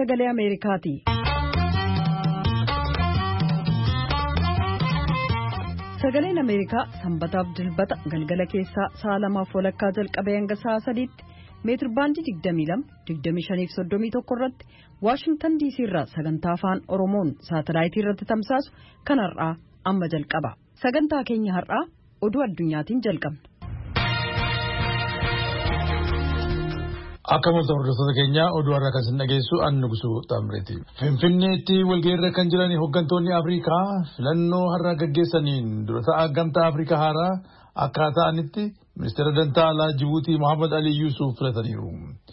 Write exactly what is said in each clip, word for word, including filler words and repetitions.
sagalee Ameerikaati. Sagaleen Ameerikaa sanbataaf dilbata galgala keessaa sa'a lamaaf walakkaa jalqabee hanga sa'a sadiitti meetir baandii digdamii lama digdamii shanii fi soddomii tokko irratti Waashingtan diisii irraa sagantaa afaan Oromoon saatalaayitii irratti tamsaasu kan har'aa amma jalqaba. Sagantaa keenya har'aa oduu addunyaatiin jalqabna. Akka mul'atu hordoftoota keenya oduu har'a kan isin dhageessu Annugusuu Xamreeti. Finfinneetti walgahiirra kan jiran hooggantoonni Afrikaa filannoo har'a gaggeessaniin dura ta'aa gamtaa Afrikaa haaraa akka ta'anitti ministeera dantaa alaa Jibuutii Mohaammed Ali Yuusuf filataniiru.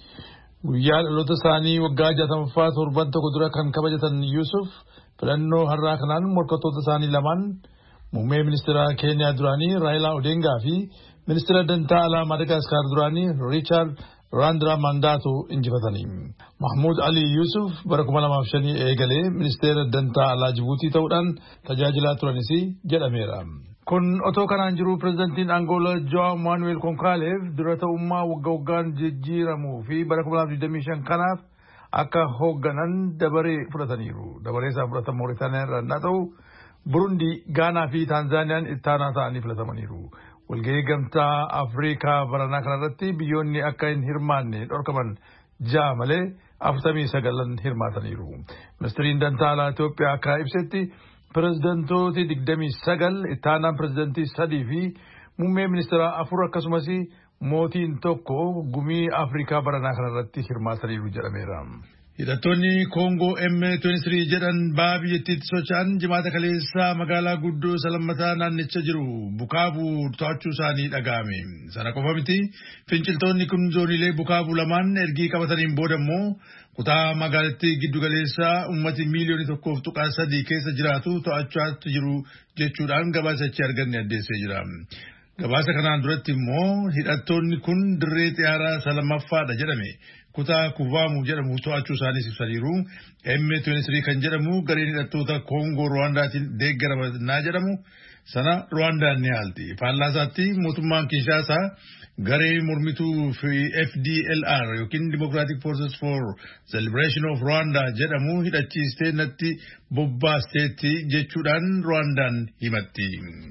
Guyyaa dhaloota isaanii waggaa jaatamaffaa torban tokko dura kan kabajatan Yuusuf filannoo har'aa kanaan morkattoota isaanii lamaan muummee ministeera Keeniyaa duraanii Raayilaa Odeengaa fi ministeera dantaa alaa Madagaskar duraanii Riichaard Raandraa Mandaato injifatanii. Mahmoud Ali Yusuf bara kuma lamaaf shanii eegalee ministeera dantaa alaa Jibuutii ta'uudhaan tajaajilaa turanis jedhameera. Kun otoo kanaan jiru pirezidantiin Angoolaa Joao Manuel Konkaaleef dura ta'ummaa waggaa waggaan jijjiiramuu fi bara kuma lamaaf digdamii shan kanaaf akka hoogganan dabaree fudhataniiru. Dabaree isaan fudhatan Mooritaaniyaa irraa yoo ta'u Burundii, Gaanaa fi Taanzaaniyaan ittaanaa ta'anii filatamaniiru. Walgahii gamtaa Afrikaa baranaa kanarratti biyyoonni akka hin hirmaanne dhorkaman ja'a malee afurtamii sagalan hirmaataniiru. Ministeeriin dantaa alaa Itoophiyaa akka ibsetti pirezidantooti digdamii sagal ittaanaan pirezidantii sadii fi muummee ministeeraa afur akkasumas mootiin tokko gumii Afrikaa baranaa kanarratti hirmaataniiru jedhameera. Hidhattoonni Koongoo M ishiin sadii jedhan baha biyyattiitti socho'an jimaata kaleessaa magaalaa guddoo salammataa naannicha jiru Bukaabuu to'achuu isaanii dhaga'ame. Sana qofa miti finciltoonni kun zooniilee Bukaabuu lamaan ergii qabataniin booda immoo kutaa magaalattii giddu galeessaa ummati miiliyoonii tokkoof tuqaa sadii keessa jiraatu to'achaa jiru jechuudhaan gabaasa achi arganne addeessee jira. Gabaasa kanaan duratti immoo hidhattoonni kun dirree xiyyaaraa salamaffaadha jedhame. Kutaa Kuvaamu jedhamu to'achuu isaanii ibsaniiru. M ishiin sadii kan jedhamu gareen hidhattoota Koongoo Ruwaandaatiin deeggaramaa jedhamu sana Ruwaandaan ni haalti. Faallaasaatti mootummaan Kinshaasaa garee mormituu fi F D L R yookiin Democratic Forces for the Liberation of Rwanda jedhamu hidhachiistee natti bobbaasteetti jechuudhaan Ruwaandaan himatti.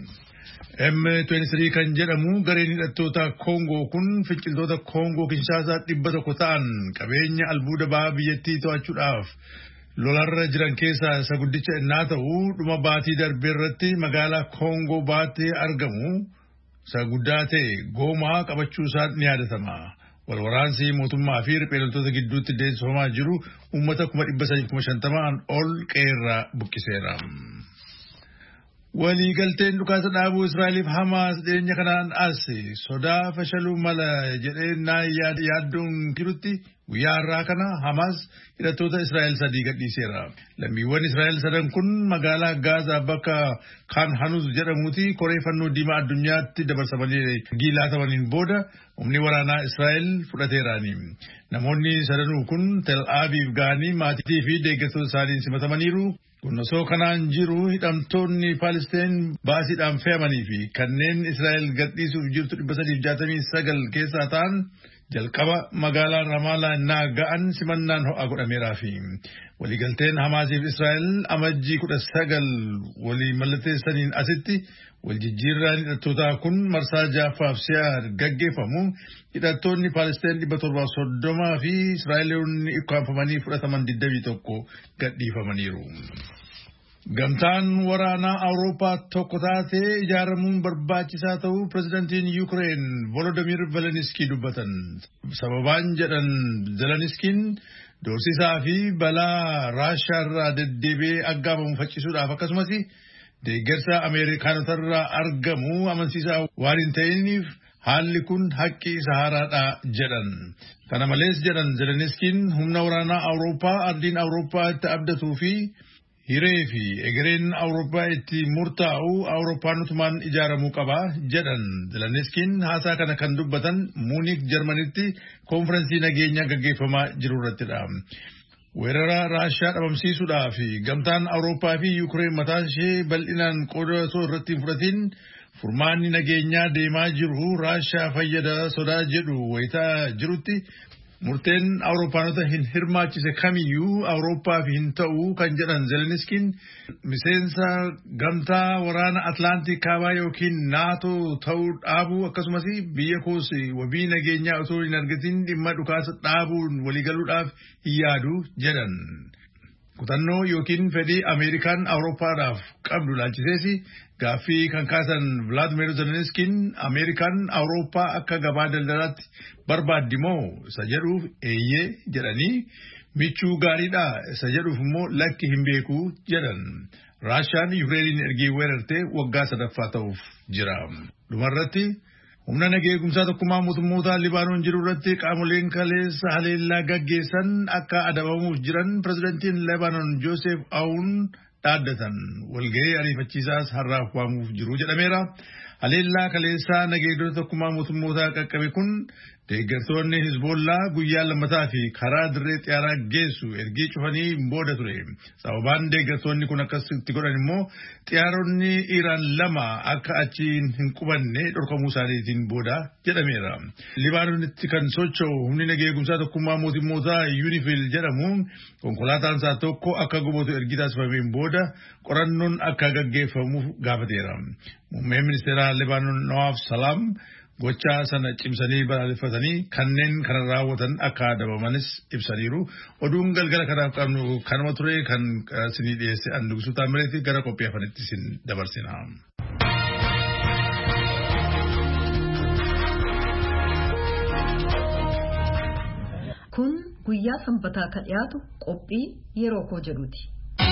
M ishiin sadii kan jedhamu gareen hidhattoota Koongoo kun finciltoota Koongoo Kinshaasaa dhibba tokko ta'an qabeenya albuuda baha biyyattii to'achuudhaaf lolarra jiran keessaa isa guddicha innaa ta'u dhuma baatii darbee irratti magaalaa Koongoo baatee argamu isa guddaa ta'e Goomaa qabachuu isaa ni yaadatama. Walwaraansi mootummaa fi riphee loltoota gidduutti deemsifamaa jiru uummata kuma dhibba sadii kuma shantamaan ol qeerraa buqqiseera. Waliigalteen dhukaasa dhaabuu Israa'eliif Hamaas dhiyeenya kanaan as sodaa fashaluu mala jedhee naa yaaddoon kirutti guyyaa har'aa kana Hamaas hidhattoota Israa'el sadii gadhiiseera. Lammiiwwan Israa'el sadan kun magaalaa Gaazaa bakka Khan Hanuz jedhamuuti koree fannoo diimaa addunyaatti dabarsamanii giilaatamaniin booda humni waraanaa Israa'el fudhateeraani. Namoonni sadanuu kun Tel Aviv ga'anii maatii fi deeggartoota isaaniin simatamaniiru. Kun osoo kanaan jiru hidhamtoonni Palestiin baasiidhaan fe'amanii fi kanneen Israa'el gadhiisuuf jirtu dhibba sadiif jaatamii sagal keessaa ta'an jalqaba magaalaa Ramaalaa innaa ga'an simannaan ho'a godhameeraa fi waliigalteen Hamaasiif Israa'el amajjii kudha sagal walii mallatteessaniin asitti waljijjiirraan hidhattootaa kun marsaa ja'affaaf si'a gaggeeffamu hidhattoonni Palestiin dhibba torbaaf soddomaa fi Israa'eloonni ukkaanfamanii fudhataman digdamii tokko gadhiifamaniiru. Gamtaan waraanaa Awurooppaa tokko taatee ijaaramuun barbaachisaa ta'uu pirezidantiin Yuukireen Volodimir Zeleniskii dubbatan. Sababaan jedhan Zeleniskiin doorsisaa fi balaa Raashiyaa irraa deddeebi'ee aggaamamu faccisuudhaaf akkasumas deeggarsa Ameerikaanotarraa argamu amansiisaa waan hin ta'iniif haalli kun haqqi isa haaraadha jedhan. Kana malees jedhan Zeleniskiin humna waraanaa Awurooppaa ardiin Awurooppaa itti abdatuu fi hiree fi egereen Awurooppaa itti murtaa'u Awurooppaanotumaan ijaaramuu qaba jedhan. Zeleniskiin haasaa kana kan dubbatan Muunik Jarmanitti konferensii nageenyaa gaggeeffamaa jiru irrattidha. Weerara Raashiyaa dhabamsiisuudhaaf gamtaan Awurooppaa fi Yuukireen mataa ishee bal'inaan qooda osoo irratti hin fudhatin furmaanni nageenyaa deemaa jiru Raashiyaa fayyada sodaa jedhu wayitaa jirutti Murteen Awurooppaanota hin hirmaachise kamiyyuu Awurooppaaf hin ta'u kan jedhan Zelenskiin miseensa gamtaa waraana Atlaantik kaabaa yookiin naatoo ta'uu dhaabuu akkasumas biyya koos wabii nageenyaa osoo hin argatin dhimma dhukaasa dhaabuun waliigaluudhaaf hin yaadu jedhan. Kutannoo yookiin fedhii Ameerikaan Awurooppaadhaaf qabdu laalchiseesi gaaffii kan kaasan Vladimir Zelenskiin Ameerikaan Awurooppaa akka gabaa daldalaatti barbaaddi moo isa jedhuuf eeyyee jedhanii michuu gaariidha isa jedhuuf immoo lakki hin beeku jedhan. Raashaan Yukireeniin ergee weerartee waggaa sadaffaa ta'uuf jira. Dhumarratti humna nageegumsaa tokkummaa mootummoota Libaanoon jiru irratti qaamoleen kaleessa haleellaa gaggeessan akka adabamuuf jiran pirezidantiin Libaanoon Joosef Aoun dhaaddatan walgahii ariifachiisaas har'aaf waamuuf jiru jedhameera. Haleellaa kaleessaa nageegdota tokkummaa mootummootaa qaqqabe kun deeggartoonni Hizbollaa guyyaa lammataa fi karaa dirree xiyyaaraa geessu ergii cufanii booda ture. Sababaan deeggartoonni kun akkasitti godhan immoo xiyyaaronni Iraan lama akka achi hin qubanne dhorkamuu isaaniitiin booda jedhameera. Libaanoonitti kan socho'u humni nageegumsaa tokkummaa mootummootaa Unifil jedhamu konkolaataan isaa tokko akka gubatu ergi taasifameen booda qorannoon akka gaggeeffamuuf gaafateera. Muummeen ministeeraa Libaanoon Nawaaf Salaam gochaa sana cimsanii balaaleffatanii kanneen kana raawwatan akka adabamanis ibsaniiru. Oduun galgala kanaaf qabnu kanuma ture kan isinii dhiyeesse Andugusu Taamireeti gara qophii afanitti isin dabarsina. Kun guyyaa sanbataa kan dhiyaatu qophii yeroo koo jedhuuti.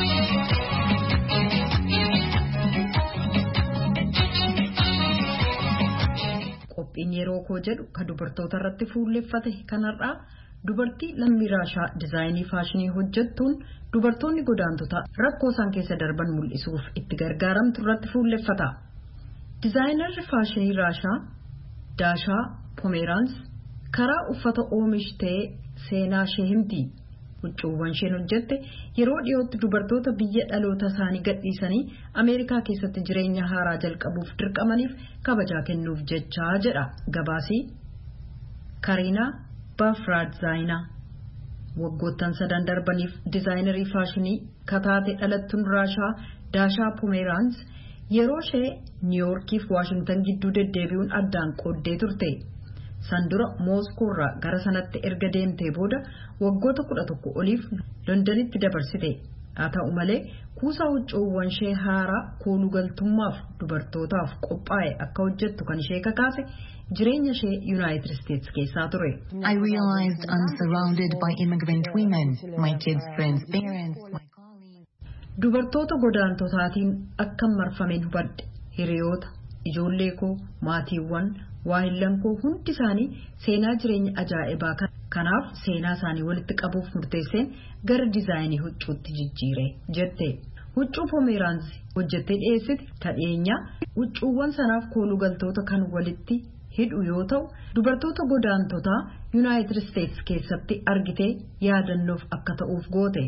Qophiin yeroo koo jedhu kan dubartoota irratti fuulleffate kanarraa dubartii lammii Raashaa dizaayinii faashinii hojjettuun dubartoonni godaantota rakkoo isaan keessa darban mul'isuuf itti gargaaramtu irratti fuulleffata. Dizaayinarri faashinii Raashaa Daashaa Poomeraans karaa uffata oomishtee seenaa ishee himti. Huccuuwwan isheen hojjette yeroo dhiyootti dubartoota biyya dhaloota isaanii gadhiisanii Ameerikaa keessatti jireenya haaraa jalqabuuf dirqamaniif kabajaa kennuuf jechaa jedha gabaasii Kariinaa Baafraadzaayinaa. Waggoottan sadan darbaniif dizaayinerii faashinii kataate dhalattuun Raashaa Daashaa Poomeraans yeroo ishee Niiwuorkii fi Waashingtan gidduu deddeebi'uun addaan qooddee turte. Sandura Mooskoorraa gara sanatti erga deemtee booda waggoota kudha tokko oliif Londanitti dabarsite. Haa ta'u malee kuusaa huccuuwwan ishee haaraa kooluu galtummaaf dubartootaaf qophaa'e akka hojjettu kan ishee kakaase jireenya ishee United States keessaa ture. I realized I'm surrounded by immigrant women, my kids' friends, parents, my colleagues. Dubartoota godaantotaatiin akkam marfameen hubadhe hiriyoota, ijoollee koo, maatiiwwan, waahillan koo hundi isaanii seenaa jireenya ajaa'ibaa kanaaf seenaa isaanii walitti qabuuf murteesseen gara dizaayinii huccuutti jijjiire jette. Huccuu Poomeraans hojjettee dhiyeessite tadheenyaa huccuuwwan sanaaf kooluu galtoota kan walitti hidhu yoo ta'u dubartoota godaantotaa United States keessatti argitee yaadannoof akka ta'uuf goote.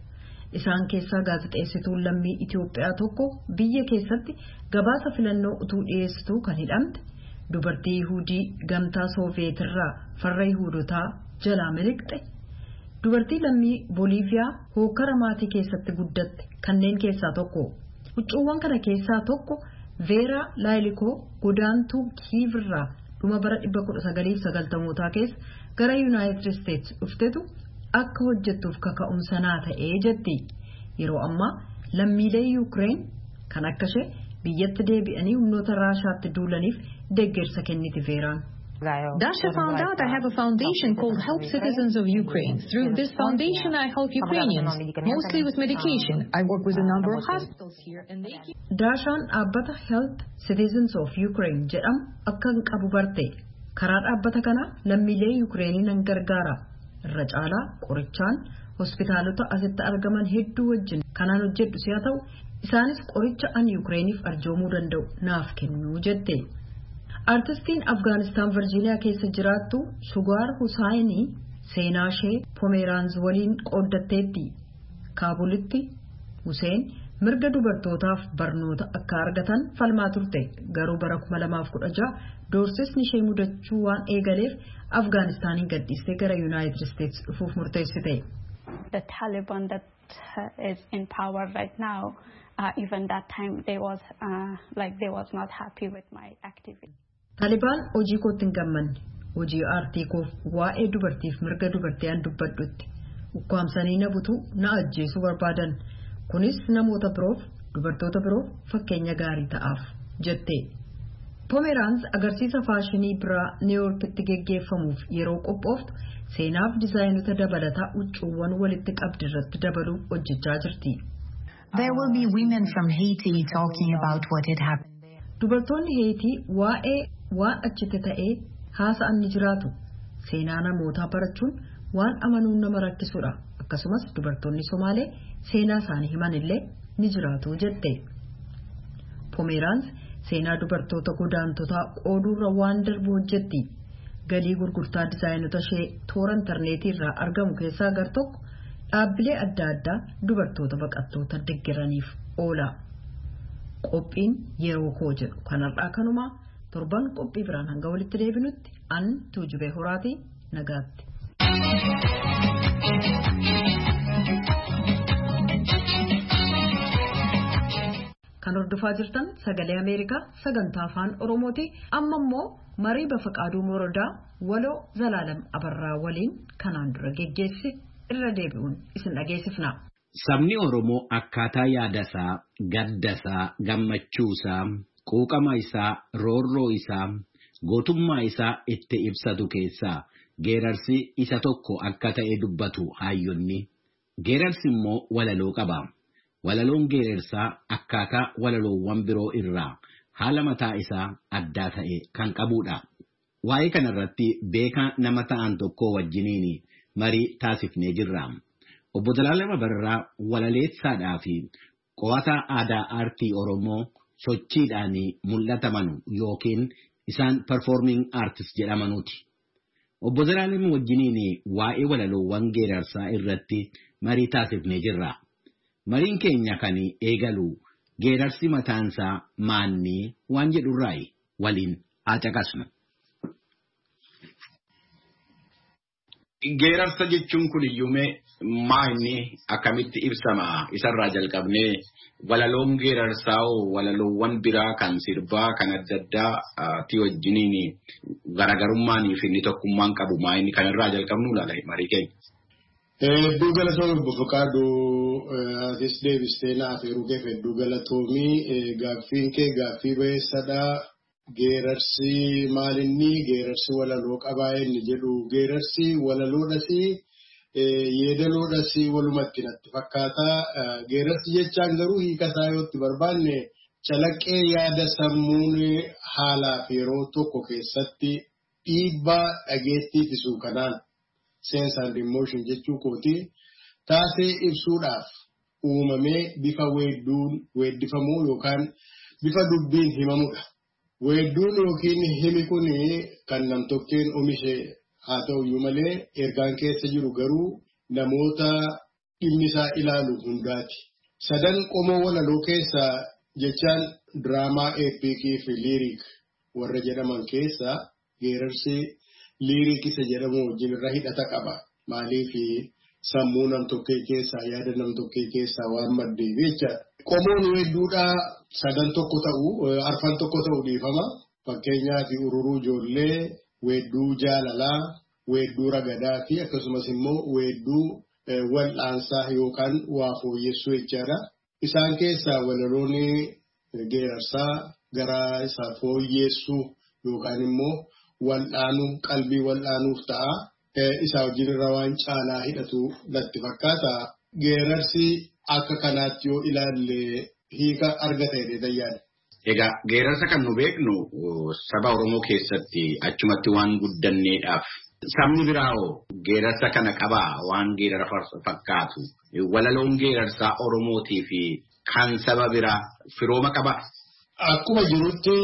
Isaan keessaa gaazexeessituun lammii Itoophiyaa tokko biyya keessatti gabaasa filannoo utuu dhiyeessituu kan hidhamte. Dubartii Yihudii gamtaa Sooviyeetirraa farra Yihudotaa jalaa miliqxe. Dubartii lammii Booliiviyaa hookara maatii keessatti guddatte kanneen keessaa tokko. Huccuuwwan kana keessaa tokko Veeraa Laayilikoo godaantuu Kiivirraa dhuma bara dhibba kudha sagalii fi sagaltamootaa keessa gara United States dhuftetu akka hojjettuuf kaka'umsa naa ta'ee jetti. Yeroo ammaa lammiilee Yuukireen kan akka ishee biyyatti deebi'anii humnoota Raashaatti duulaniif deeggarsa kenniti Veeraan. Dasha found out I have a foundation called Help Citizens of Ukraine. Through this foundation, I help Ukrainians, mostly with medication. I work with a number of hospitals here and they keep... Dashaan dhaabbata Help Citizens of Ukraine jedhamu akka hin qabu barte. Karaa dhaabbata kana lammiilee Yukireeniin nan gargaara. Irra caalaa qorichaan hospitaalota asitti argaman hedduu wajjin kanaan hojjedhu si'a ta'u isaanis qoricha an Yukireeniif arjoomuu danda'u naaf kennu jette. Artistiin Afgaanistaan Virgiiniyaa keessa jiraattu Sugaar Husaayinii seenaa ishee Poomeraans waliin qooddatteetti. Kaabulitti Huseen mirga dubartootaaf barnoota akka argatan falmaa turte garuu bara kuma lamaaf kudha jaha doorsisni ishee mudachuu waan eegaleef Afgaanistaaniin gadhiistee gara United States dhufuuf murteessite. The Taliban that uh, is in power right now, uh, even that time they was uh, like they was not happy with my activity. Taliban hojii kootti hin gammanne hojii aartii koof waa'ee dubartiif mirga dubartii an dubbadhutti ukkaamsanii na butuu na ajjeesuu barbaadan kunis namoota biroof dubartoota biroof fakkeenya gaarii ta'aaf jette. Pomerans agarsiisa faashinii biraa Niiwuorkitti geggeeffamuuf yeroo qophooftu seenaaf dizaayinota dabalataa huccuuwwan walitti qabdi irratti dabaluuf hojjechaa jirti. There will be women from Haiti talking about what had happened there. Dubartoonni Haiti waa'ee waan achitti ta'ee haasa'an ni jiraatu. Seenaa namootaa barachuun waan amanuun nama rakkisudha. Akkasumas dubartoonni Somaalee seenaa isaanii himan illee ni jiraatu jette. Pomerans seenaa dubartoota godaantotaa qooduurra waan darbu hojjetti. Galii gurgurtaa dizaayinota ishee toora intarneetii irraa argamu keessaa gar tokko dhaabbilee adda addaa dubartoota baqattoota deeggaraniif oola. Qophiin yeroo koo jedhu kanarraa kanumaa torban qophii biraan hanga walitti deebinutti an Tuujubee Horaatii nagaatti. Kan hordofaa jirtan sagalee Ameerikaa sagantaa afaan Oromooti. Amma immoo marii Bafaqaaduu Morodaa waloo Zalaalam Abarraa waliin kanaan dura geggeesse irra deebi'uun isin dhageessifna. Sabni Oromoo akkaataa yaadasaa, gaddasaa, gammachuusaa, quuqama isaa, roorroo isaa, gootummaa isaa itti ibsatu keessaa geerarsi isa tokko akka ta'e dubbatu hayyonni. Geerarsi immoo walaloo qaba. Walaloon geerarsaa akkaataa walaloowwan biroo irraa haala mataa isaa addaa ta'e kan qabudha. Waa'ee kanarratti beekaa nama ta'an tokko wajjiniin marii taasifnee jirra. Obbo Zalaalam Abarraa walaleessaadhaa fi qo'ataa aadaa aartii Oromoo sochiidhaan mul'ataman yookiin isaan performing artist jedhamanuuti. Obbo Zalaalam wajjiniin waa'ee walaloowwan geerarsaa irratti marii taasifnee jirra. Mariin keenya kan eegalu geerarsi mataansaa maanni waan jedhurraayi waliin haa caqasnu. Geerarsa jechuun kun iyyuumee maanni akkamitti ibsama isarraa jalqabnee walaloon geerarsaa walaloowwan biraa kan sirbaa kan adda addaa ti wajjiniin garaagarummaanii fi inni tokkummaan qabu maanni kanarraa jalqabnu laala marii keenya. Hedduu galatoomii Bafaqaaduu atis deebistee naaf yeroo keef hedduu galatoomii gaaffiin kee gaaffii bayeessadhaa. Geerarsi maalinni geerarsi walaloo qabaa inni jedhu geerarsi walaloodhasi yeedaloodhasi walumatti natti fakkaata. Geerarsi jechaan garuu hiikasaa yootti barbaanne calaqqee yaada sammuun haalaaf yeroo tokko keessatti dhiibbaa dhageettii fisuu kanaan sense and emotion jechuu kooti taasee ibsuudhaaf uumamee bifa weedduun weeddifamuu yookaan bifa dubbiin himamudha. Weedduun yookiin himi kun kan namtokkeen oomishe haa ta'uyyuu malee ergaan keessa jiru garuu namoota dhimmi isaa ilaalu hundaati. Sadan qomoo walaloo keessa jechaan diraamaa eepikii fi liiriik warra jedhaman keessa geerarsi liiriik isa jedhamu wajjin irra hidhata qaba. Maaliif sammuu namtokkee keessaa yaada namtokkee keessaa waan maddeef jechaadha. Qomoon weedduudhaa sadan tokko ta'u arfan tokko ta'u dhiifama. Fakkeenyaaf ururuu ijoollee, weedduu jaalalaa, weedduu ragadaa fi akkasumas immoo weedduu wal'aansaa yookaan waa fooyyessuu jechaadha. Isaan keessaa walaloon geerarsaa gara isaa fooyyessuu yookaan immoo wal'aanuu qalbii wal'aanuuf ta'a. Isaa wajjin irra waan caalaa hidhatu natti fakkaata. Geerarsi akka kanaatti yoo ilaalle hiika argata jedhee tayyaadha. Egaa geerarsa kan nu beeknu saba Oromoo keessatti achumatti waan guddanneedhaaf sabni biraawoo geerarsa kana qabaa waan geerara fakkaatu walaloon geerarsaa Oromootii fi kan saba biraa firooma qabaa. Akkuma jirutti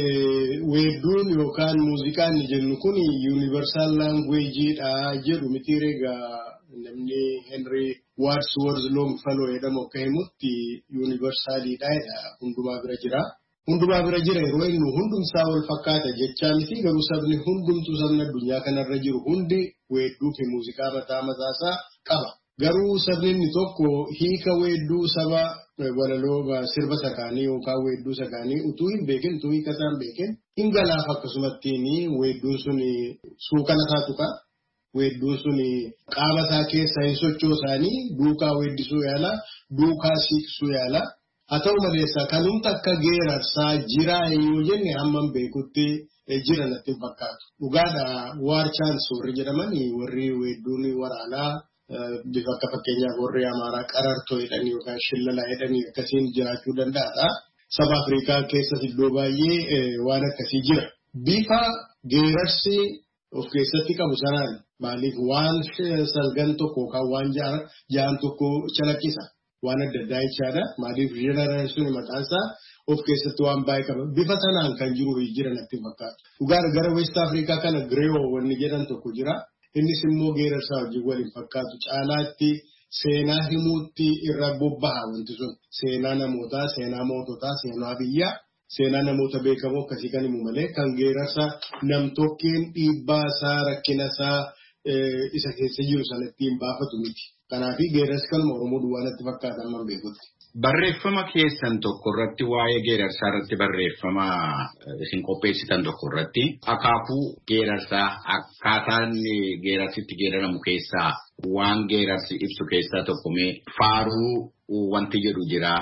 weedduun yookaan muuziqaan jennu kun universal language dha jedhu miti egaa namni Henry Wadsworth Longfellow jedhamu akka himutti universaalii dha hundumaa bira jira. Hundumaa bira jira yeroo inni hundumsaa wal fakkaata jechaa miti garuu sabni hundumtuu sabni addunyaa kanarra jiru hundi weedduu fi muuziqaa mataa mataasaa qaba. Garuu sabni inni tokko hiika weedduu saba walaloo sirba sakaanii yookaan weedduu sakaanii utuu hin beekin utuu hiika isaan beekin hin galaaf akkasumattiin weedduun sun suukana isaa tuqa. Weedduun sun qaama isaa keessaa hin sochoosaanii duukaa weeddisuu yaala duukaa siiqsuu yaala. Haa ta'u maleessa kan humna akka geerarsaa jiraa yoo jenne hammam beekutti jira natti hin fakkaatu. Dhugaadha waarchaan soorri jedhamanii warri weedduun waraanaa bifa akka fakkeenyaaf warri Amaaraa qarartoo jedhanii yookaan shillalaa jedhanii akkasiin jiraachuu danda'a. Saba Afrikaa keessas iddoo baay'ee waan akkasii jira. Bifa geerarsi of keessatti qabu sanaan maaliif waan salgan tokko yookaan waan ja'an tokko calaqqisa. Waan adda addaa jechaadha. Maaliif jeneraan sun mataansaa of keessatti waan baay'ee qaba. Bifa sanaan kan jiru jira natti fakkaata. Dhugaa gara West Afrikaa kana Greyoo wanni jedhan tokko jira. Innis immoo geerarsaa wajjin waliin fakkaatu. Caalaatti seenaa himuutti irra bobbaha wanti sun. Seenaa namootaa, seenaa moototaa, seenaa biyyaa, seenaa namoota beekamoo akkasii kan himu malee kan geerarsaa nam-tokkeen dhiibbaa isaa rakkina isaa isa keessa jiru sanatti hin baafatu miti. Kanaafi geerarsi kanuma Oromoo duwwaanatti fakkaata amma beekutti. Barreeffama keessan tokko irratti waa'ee geerarsaa irratti barreeffama isin qopheessitan tokko irratti akaakuu geerarsaa akkaataan geerarsitti geeraramu keessaa waan geerarsi ibsu keessaa tokko mee faaruu wanti jedhu jira.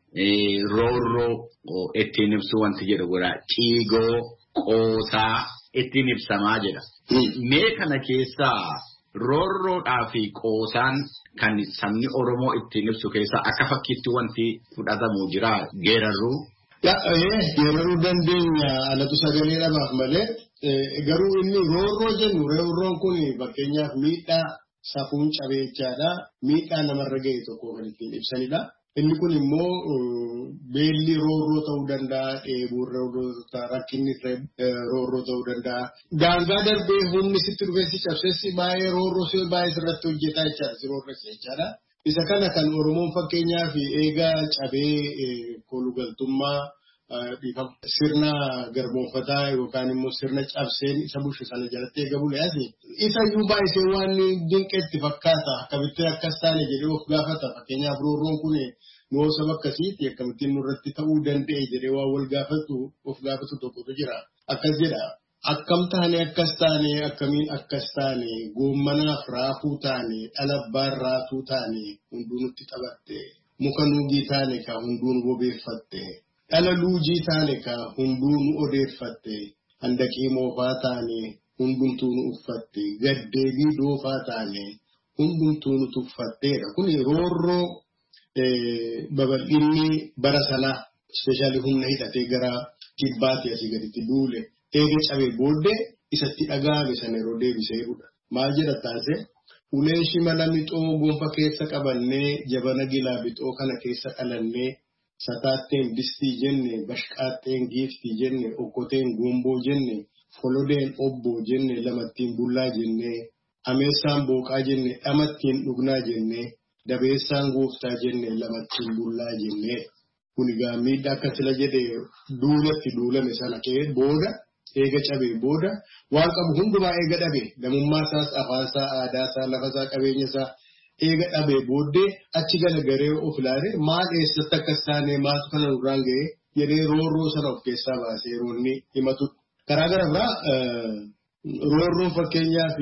Roorroo ittiin ibsu wanti jedhu jira. Ciigoo qoosaa ittiin ibsamaa jedha. Mee kana keessaa roorroodhaa fi qoosaan kan sabni Oromoo ittiin ibsu keessaa akka fakkiitti wanti fudhatamu jira geerarruu. Geeraruu dandeenya alatu sagalee dhabaaf malee garuu inni roorroo jennu roorroon kun fakkeenyaaf miidhaa safuun cabeechaadha. Miidhaa namarra ga'e tokko kan ittiin ibsanidha. Inni kun immoo beelli roorroo ta'uu danda'a, dheebuu roorroo ta'uu rakkinni roorroo ta'uu danda'a. Daangaa darbee humni sitti dhufeessi cabseessi baay'ee roorroo si baay'ee sirratti hojjetaa jechaadha, si roorressa jechaadha. Isa kana kan Oromoon fakkeenyaaf eegaa cabee kolugaltummaa sirna garboonfataa yookaan immoo sirna cabseen isa bushe sana jalatti eegamu le'aasi. Isa iyyuu baay'isee waan dinqeetti fakkaata akkamitti akkas taane jedhee of gaafata. Fakkeenyaaf roorroon kun noo saba akkasiitti akkamittiin nurratti ta'uu danda'e jedhee waan wal gaafatu of gaafatu tokkotu jira. Akkas jedha. Akkam taane akkas taane akkamiin akkas taane goommanaaf raafuu taane dhalabbaan raatuu taane hunduu nutti taphatte muka nuugii taane ka hunduu nu bobeeffatte. Dhala luujii taane ka hunduu nu odeeffatte handaqii moofaa taane hundumtuu nu uffatte gaddeebii doofaa taane hundumtuu nu tuffatteedha. Kun roorroo babal'inni bara sanaa ispeeshaalii humna hidhatee gara kibbaatti asii gaditti duule eega cabee booddee isatti dhaga'ame sana yeroo deebisee jedhudha. Maal jedha taase uleen shimala mixoo gonfa keessa qabannee jabana gilaa bixoo kana keessa dhalannee. Sataatteen distii jenne, bashqaatteen giiftii jenne, okkoteen gomboo jenne, folodeen obboo jenne, lamattiin bullaa jenne, ameessaan booqaa jenne, dhamattiin dhugnaa jenne, dabeessaan gooftaa jenne, lamattiin bullaa jenne. Kun egaa miidhaa akka sila jedhee duulatti duulame sana ka'ee booda, eega cabee booda, waan qabu hundumaa eega dhabe, namummaa isaas, afaan isaa, aadaa isaa, lafa isaa, qabeenya isaa. Eega dhabee booddee achi galagaree of ilaalee maal eessatti akkas taane maaltu kana nurraan ga'ee jedhee roorroo sana of keessaa baasee yeroo inni himatu. Karaa gara biraa roorroon fakkeenyaaf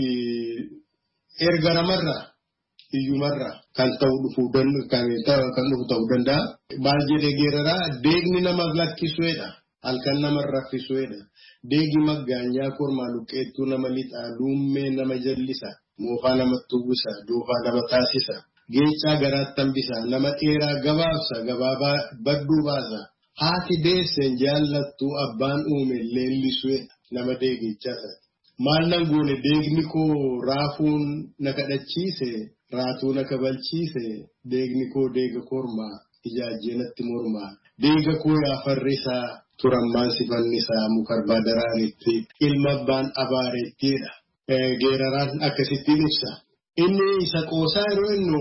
erga namarraa iyyumarraa kan ta'u dhufuu kan dhufu ta'uu danda'a. Maal jedhee geeraraa deegni nama lakkisuudha. Halkan nama raffisuudha. Deegi maggaanyaa kormaa luqqeettuu nama lixaa luummee nama jallisa. Moofaa namatti uwwisa, doofaa nama taasisa. Geechaa garaatti hambisa, nama dheeraa gabaabsa, gabaabaa badduu baasa. Haati deesseen jaallattuu abbaan uume leellisuudha nama deegichaa. Maal nan goone deegni koo raafuun na kadhachiise, raatuu na kabalchiise, deegni koo deega kormaa ijaajjee natti mormaa. Deega koo yaa farrisaa turammaan sifannisaa mukarbaa daraaritti ilma abbaan abaareettiidha. Geeraraan akkasittiin ibsa. Inni isa qoosaa yeroo innu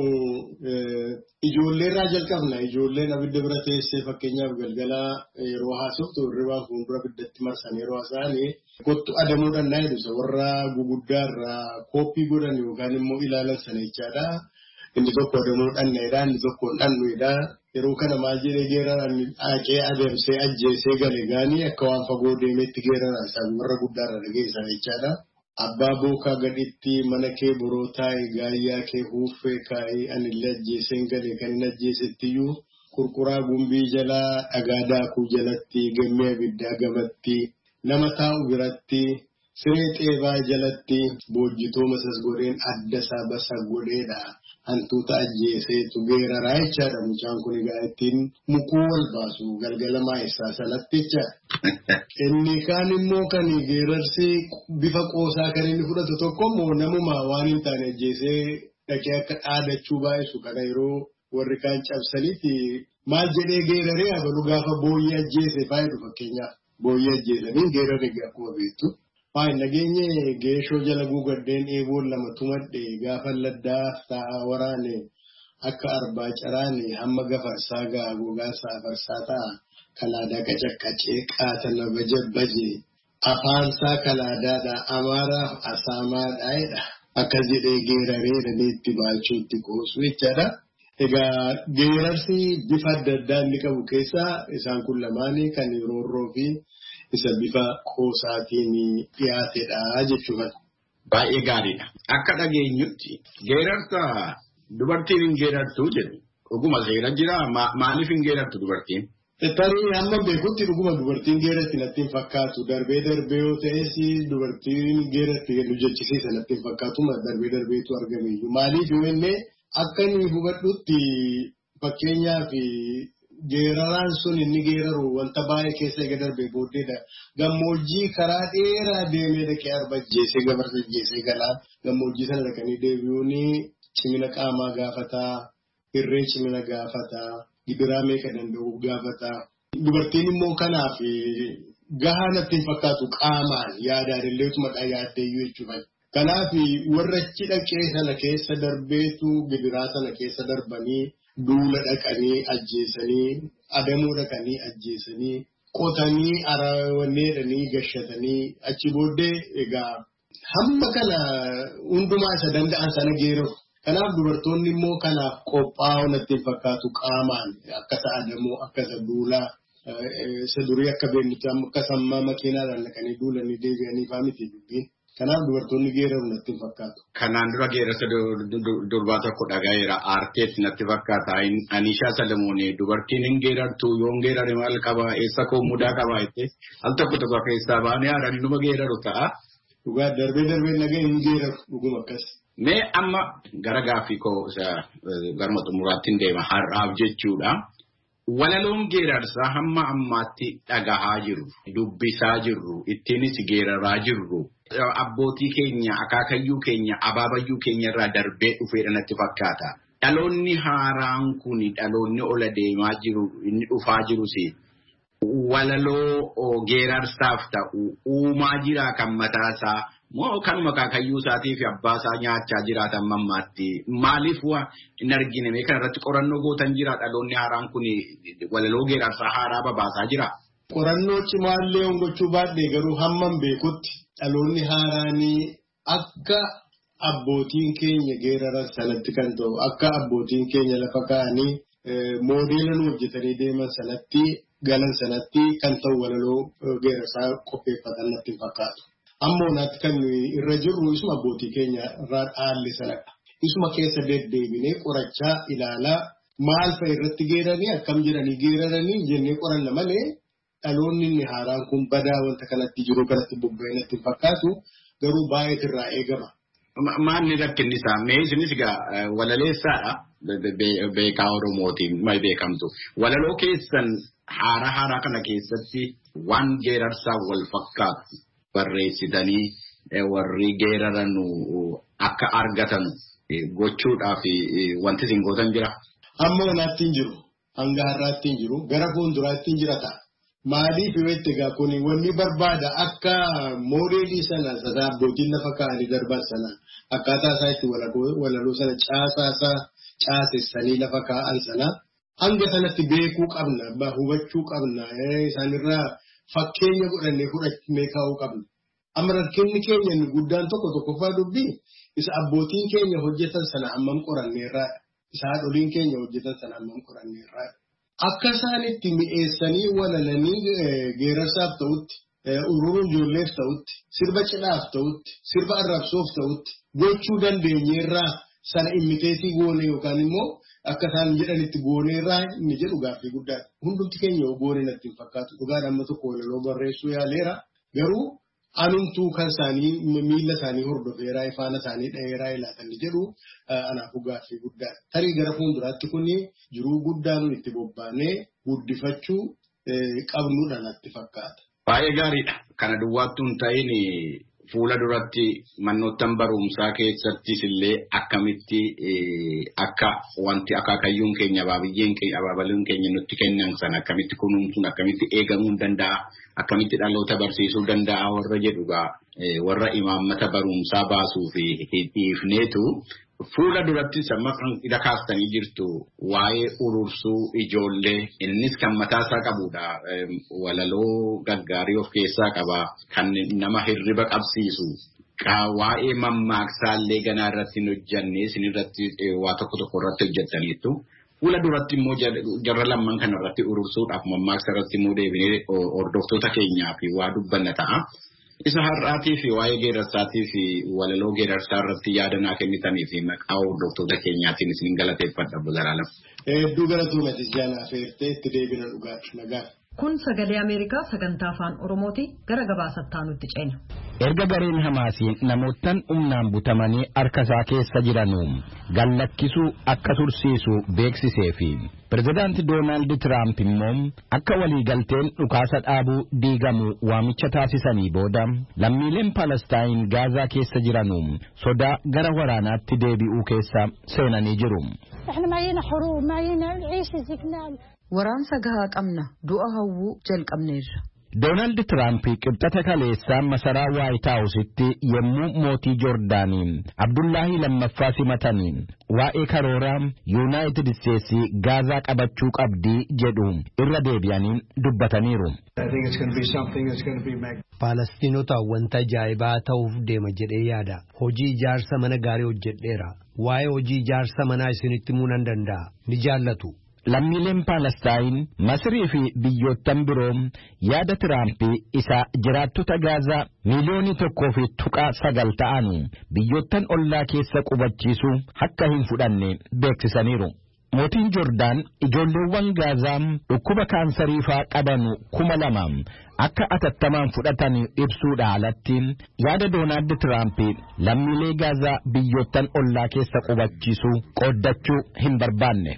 ijoollee irraa jalqabna. Ijoolleen abidda bira teessee fakkeenyaaf galgalaa yeroo haasoftu hirribaan fuuldura abiddatti marsan yeroo haasa'anii kottu adamuudhaan naa jedhu warra guguddaa irraa kooppii godhan yookaan immoo ilaalan sana jechaadha. Inni tokko adamuudhaan dha inni tokko dhannuudha. Yeroo kana maal jedhee geeraraan haqee adeemsee ajjeesee gale gaanii akka waan fagoo deemeetti geeraraan isaan warra guddaarra dhageessan jechaadha. Abbaa bookaa gaditti mana kee boroo taa'e gaayyaa kee huuffee kaa'ee anillee ajjeeseen galee kan hin ajjeesettiyyuu qurquraa gumbii jalaa dhagaa daakuu jalatti gammee abiddaa gamatti nama taa'u biratti siree xeebaa jalatti boojjitoo masas godheen adda isaa basa godheedha. Hantuuta ajjeeseetu geeraraa jechaadha. Mucaan kun egaa ittiin mukuu wal baasu galgala maayessaa sanatti jechaadha. Inni kaan immoo kan geerarsi bifa qoosaa kan inni fudhatu tokko immoo namuma waan hin taane ajjeesee dhaqee akka dhaadachuu baay'isu kana yeroo warri kaan cabsaniiti maal jedhee geeraree abalu gaafa booyyee ajjeese faayidu fakkeenyaaf booyyee ajjeesanii geerarri akkuma beektu. Faayin nageenye geeshoo jala guugaddeen eeboon lama tumadhe gaafa laddaa ta'a waraane akka arbaa caraane hamma gafarsaa ga'a gogaa saafarsaa ta'a kalaadaa qacaqqacee qaatana bajabbaje afaansaa kalaadaadha amaaraaf asaamaadhaa'edha akkas jedhee geeraree dhaneetti baachuutti qoosu jechaadha. Egaa geerarsi bifa adda addaa inni qabu keessaa isaan kun lamaanii kan roorroo fi isa bifa qoosaatiin dhiyaatedha jechuudha. Baay'ee gaariidha. Akka dhageenyutti geerarsa dubartiin hin geerartu jedhu dhuguma seera jira maaliif hin geerartu dubartiin? Tarii amma beekutti dhuguma dubartiin geeratti natti hin fakkaatu darbee darbee yoo ta'es dubartiin geeratti nu jechisiisa natti hin fakkaatuma darbee darbeetu argame iyyuu maaliif yoo inni akka inni hubadhutti fakkeenyaaf geeraraan sun inni geeraru wanta baay'ee keessa eega darbee booddeedha. Gammoojjii karaa dheeraa deemee dhaqee arba ajjeesee gabarsa ajjeesee galaa gammoojjii sana dhaqanii deebi'uun cimina qaamaa gaafataa, hirree cimina gaafataa, gidiraa meeqa danda'u gaafataa. Dubartiin immoo kanaaf gahaa natti hin fakkaatu qaamaan yaadaan illeetuma dhaa yaaddeeyyuu jechuudha. Kanaaf warra achi dhaqee sana keessa darbeetu gidiraa sana keessa darbanii duula dhaqanii ajjeesanii adamoo dhaqanii ajjeesanii qotanii arawanneedhanii gashatanii achi booddee egaa hamma kana hundumaa isa danda'an sana geeraru. Kanaaf dubartoonni immoo kanaaf qophaa'uu natti hin fakkaatu qaamaan akkasa adamoo akkasa duulaa isa durii akka beellitti akka sammaa makiinaadhaan dhaqanii duulanii deebi'anii fa'aa miti dubbiin. Kanaaf dubartoonni geeraru natti hin fakkaatu. Kanaan dura geerarsa durbaa tokko dhagayeera aartees natti fakkaata. Anishaa Salamoonii dubartiin hin geerartu yoo hin geerare maal qaba eessa koo mudaa qaba jettee al tokko tokko keessaa baanee haadhaan numa geeraru ta'a. Dhugaa darbee darbee nagee hin geeraru dhuguma akkas. Mee amma gara gaaffii koo garuma xumuraatti hin deema har'aaf jechuudha. Walaloon geerarsaa hamma ammaatti dhagahaa jiru dubbisaa jirru ittiinis geeraraa jirru. Abbootii keenya akaakayyuu keenya abaabayyuu keenya irraa darbee dhufeedha natti fakkaata. Dhaloonni haaraan kun dhaloonni ola deemaa jiru inni dhufaa jirus walaloo geerarsaaf ta'u uumaa jira kan mataasaa moo kanuma akaakayyuu isaatii fi abbaasaa nyaachaa jiraatan mammaatti maaliif hin argine mee kana irratti qorannoo gootan jira dhaloonni haaraan kun walaloo geerarsaa haaraa babaasaa jira. Qorannoo cimaallee hongachuu baadhee garuu hammam beekutti dhaloonni haaraanii akka abbootiin keenya geeraran sanatti kan ta'u akka abbootiin keenya lafa kaa'anii moodeela nu hojjetanii deeman sanatti galan sanatti kan ta'u walaloo geerarsaa qopheeffatan natti hin fakkaatu. Ammoo naatti kan irra jirru isuma abbootii keenya irraa dhaalle sanadha. Isuma keessa deddeebinee qorachaa ilaalaa maal fa'a irratti geeranii akkam jedhanii geeraranii jennee qoranna malee. Dhaloonni inni haaraan kun badaa wanta kanatti jiru kanatti bobba'ee natti hin fakkaatu garuu baay'ee irraa eegama. Maalni rakkinni isaa mee isinis egaa walaleessaadha beekaa Oromootiin may beekamtu. Walaloo keessan haaraa haaraa kana keessatti waan geerarsaa wal fakkaatu barreessitanii warri geeraran akka argatan gochuudhaaf wanti isin gootan jira. Amma wanaatti hin jiru. hanga har'aatti hin jiru gara fuulduraatti hin jirata. Maaliif itti egaa kun wanni barbaada akka moodeelii sana sadaa abbootiin lafa kaa'anii darban sana akkaataa isaa itti walaloo sana caasaasaa caasessanii lafa kaa'an sana hanga sanatti beekuu qabna hubachuu qabna isaanirraa fakkeenya godhannee fudhachuu kaa'uu qabna. Amma rakkinni keenya guddaan tokko tokkoffaa dubbii isa abbootiin keenya hojjetan sana hammam qoranneerraa isa haadholiin keenya hojjetan sana hammam qoranneerraa. Akka isaanitti mi'eessanii walalanii geerarsaaf ta'utti, ururuu ijoolleef ta'utti, sirba cidhaaf ta'utti, sirba arrabsoof ta'utti gochuu dandeenyeerraa sana imiteetii goone yookaan immoo akka isaan jedhanitti gooneerraa inni jedhu gaaffii guddaadha. Hundumti keenya goone natti hin fakkaatu. Dhugaadhaan amma tokko walaloo barreessuu yaaleera. Garuu anumtuu kan isaanii miila isaanii hordofeeraa ifaana isaanii dhaheeraa ilaatan jedhu anaafuu gaaffii guddaadha. Tarii gara fuulduraatti kun jiruu guddaa nuyi itti bobbaanee guddifachuu qabnuudha natti fakkaata. Baay'ee gaariidha. Kana duwwaattuu hin ta'in fuula duratti manoottan barumsaa keessattis illee akkamitti akka wanti akaakayyuun keenya abaabiyyeen keenya abaabaluun keenya nutti kennan sana akkamitti kunuunsuun akkamitti eegamuu danda'a akkamitti dhaloota barsiisuu danda'a warra jedhugaa warra imaammata barumsaa baasuu fi dhiifneetu fuula duratti samma kan kaastanii jirtu waa'ee urursuu ijoollee innis kan mataasaa qabudha walaloo gaggaarii of keessaa qaba kan nama hirriba qabsiisu waa'ee mammaaksallee ganaa irratti hin hojjannee isin irratti waa tokko tokko irratti hojjettaniitu fuula duratti immoo jarra lamman kana irratti urursuudhaaf mammaaksa irratti immoo deebinee hordoftoota keenyaa fi waa dubbanna ta'a. Isa har'aatii fi waa'ee geerarsaatii fi walaloo geerarsaa irratti yaada naa kennitanii fi maqaa hordoftoota keenyaatiin isin galateeffadha Buzaraalam. Hedduu galatoomati jaanaa feertee itti deebina dhugaatti nagaa. Kun sagalee Ameerikaa sagantaa afaan Oromooti gara gabaasattaa nutti ceena. Erga gareen Hamaasiin namoottan humnaan butamanii harka isaa keessa jiranu gallakkisuu akka tursiisu beeksisee fi Pireezidaanti Doonaald Tiraamp immoo akka waliigalteen dhukaasa dhaabuu diigamu waamicha taasisanii booda lammiileen Palestaayin Gaazaa keessa jiranu sodaa gara waraanaatti deebi'uu keessa seenanii jiru. Waraansa gahaa qabna du'a hawwuu jalqabneerra. Doonaald Tiraamp qibxata kaleessaa masaraa Waayit Haawusitti yommuu mootii Joordaanii Abdullaahi lammaffaa simatanii waa'ee karooraa Yuunaayitid Isteetsi Gaazaa qabachuu qabdii jedhu irra deebi'anii dubbataniiru. Faalastiinota wanta ajaa'ibaa ta'uuf deema jedhee yaada. Hojii ijaarsa mana gaarii hojjedheera. Waa'ee hojii ijaarsa manaa isinitti himuu nan danda'a. Ni jaallatu. Lammiileen Palestaayin Masirii fi biyyoottan biroo yaada Tiraampii isa jiraattota Gaazaa miiliyoonii tokkoo fi tuqaa sagal ta'an biyyoottan ollaa keessa qubachiisuu akka hin fudhanne beeksisaniiru. Mootiin Joordaan ijoolleewwan Gaazaa dhukkuba kaansarii faa qaban kuma lama akka atattamaan fudhatan ibsuudha alatti yaada Doonaald Tiraamp lammiilee Gaazaa biyyoottan ollaa keessa qubachiisuu qooddachuu hin barbaanne.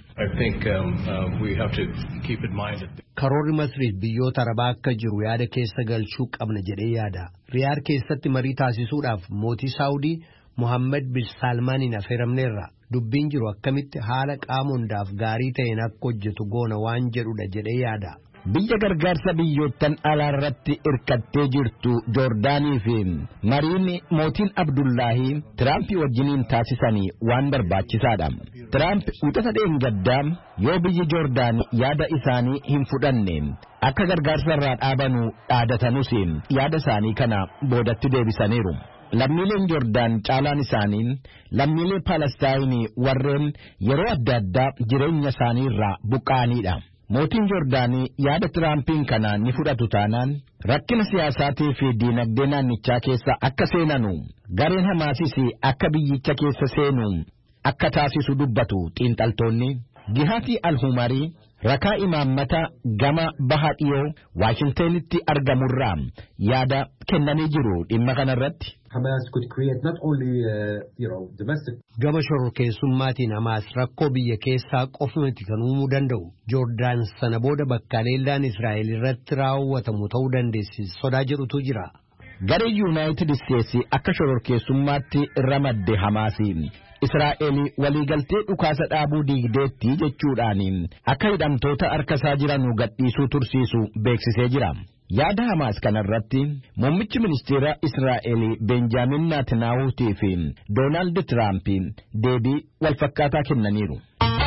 Karoorri Masriif biyyoota Arabaa akka jiru yaada keessa galchuu qabna jedhee yaada. Riyaad keessatti marii taasisuudhaaf mootii Saawudii Mohammed bin Salmaaniin affeeramneerra. Dubbiin jiru akkamitti haala qaama hundaaf gaarii ta'een akka hojjetu goona waan jedhudha jedhee yaada. Biyya gargaarsa biyyoottan alaa irratti irkattee jirtu Joordaanii fi mariin mootiin Abdullaahi Tiraamp wajjiniin taasisanii waan barbaachisaadha. Tiraamp wixata dheengaddaa yoo biyyi Joordaan yaada isaanii hin fudhanne akka gargaarsa irraa dhaabanu dhaadatanus yaada isaanii kana boodatti deebisaniiru. Lammiileen Joordaan caalaan isaanii lammiilee Palestaayinii warreen yeroo adda addaa jireenya isaanii irraa buqqa'anidha. Mootiin Joordaanii yaada Tiraampiin kana ni fudhatu taanaan rakkina siyaasaatii fi diinagdee naannichaa keessa akka seenanu gareen Hamaasis akka biyyicha keessa seenu akka taasisu dubbatu xiinxaltoonni. Gihaati Al-Humarii rakaa imaammata gama baha dhiyoo Waashintanitti argamurraa yaada kennanii jiru dhimma kanarratti. Hamas could create not only uh, you know domestic gama shororkeessummaatiin Hamas rakkoo biyya keessaa qofumatti kan uumuu danda'u. Joordaan sana booda bakka leellaan Israa'el irratti raawwatamu ta'uu dandeessi sodaa jedhutu jira. Garee Yuunaayitid Isteetsi akka shororkeessummaatti ramadde Hamaasi Israa'el waliigaltee dhukaasa dhaabuu diigdeetti jechuudhaan akka hidhamtoota harkasaa jiran gadhiisuu tursiisu beeksisee jira. Yaada Hamaas kanarratti muummichi ministeera Israa'el Benjaamin Naatnaahuutii fi Doonaald Tiraamp deebii walfakkaataa kennaniiru.